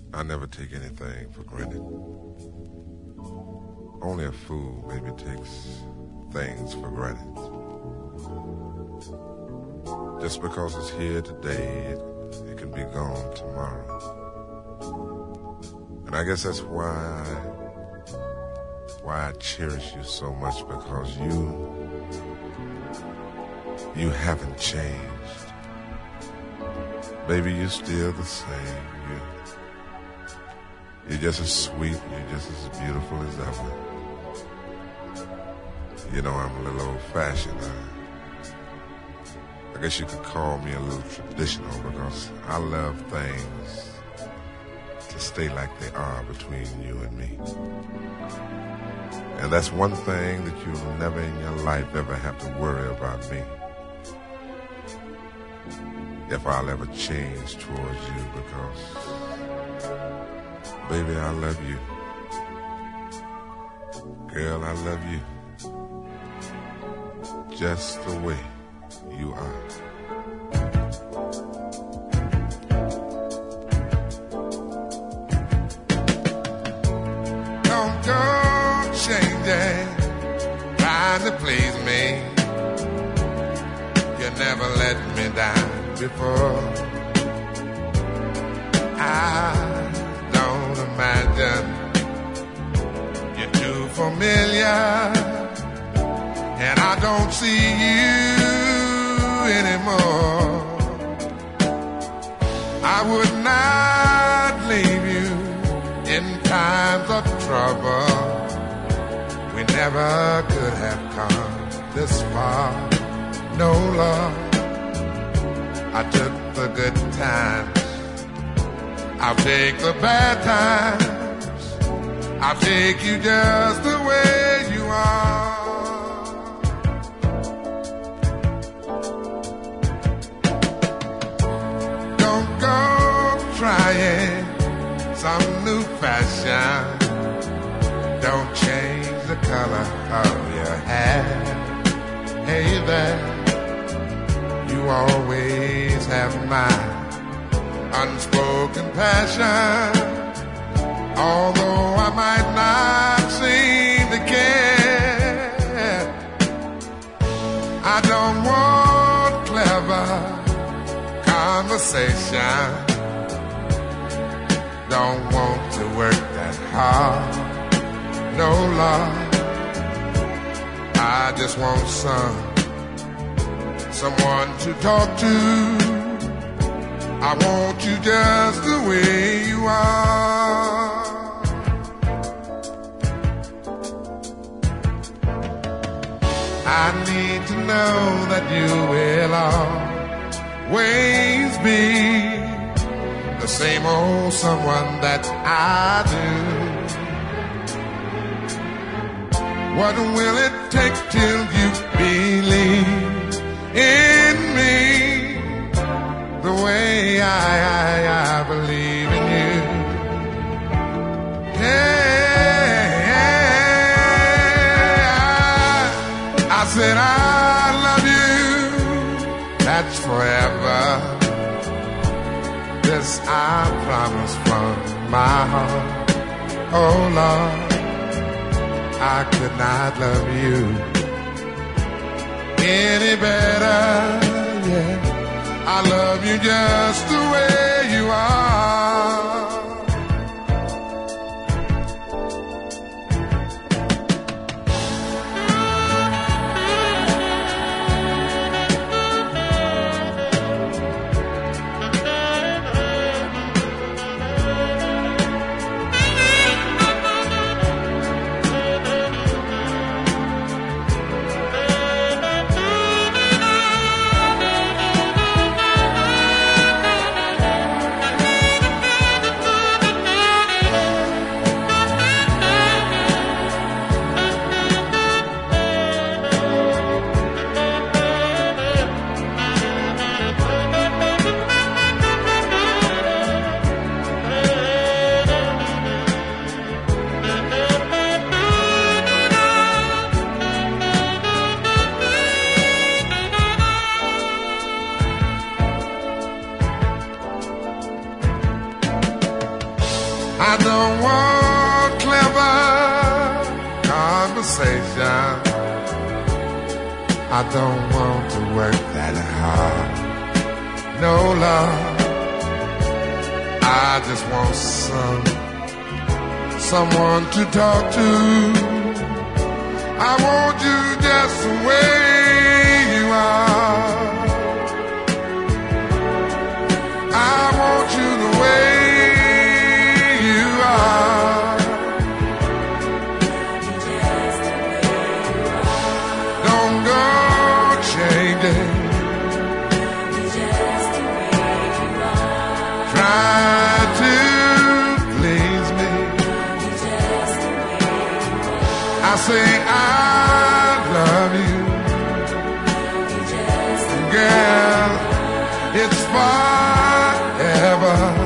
I never take anything for granted. Only a fool maybe takes things for granted. Just because it's here today, it can be gone tomorrow. And I guess that's why I cherish you so much, because you haven't changed. Baby, you're still the same. You're just as sweet, you're just as beautiful as ever. You know, I'm a little old-fashioned. I guess you could call me a little traditional, because I love things to stay like they are between you and me. And that's one thing that you'll never in your life ever have to worry about me. If I'll ever change towards you, because, baby, I love you. Girl, I love you. Just the way you are. Don't go changing, trying to please me. You never let me down before. I don't imagine you're too familiar, and I don't see you anymore. I would not leave you in times of trouble. We never could have come this far. No, love, I took the good times, I'll take the bad times, I'll take you just the way you are. Don't go trying some new fashion. Don't change the color of your hair. Hey there, you always have my unspoken passion. Although I might not seem to care, I don't want clever conversation. Don't want to work that hard. No, love, I just want someone to talk to. I want you just the way you are. I need to know that you will always be the same old someone that I do. What will it take till you believe in me the way I believe in you? Yeah, I said I love you, that's forever. This I promise from my heart. Oh Lord, I could not love you any better, yeah. I love you just the way you are. I don't want clever conversation. I don't want to work that hard. No love. I just want someone to talk to. I want you just the way you are. I want you the way you are. Don't go changing. Try to please me. I say I love you, girl. It's forever.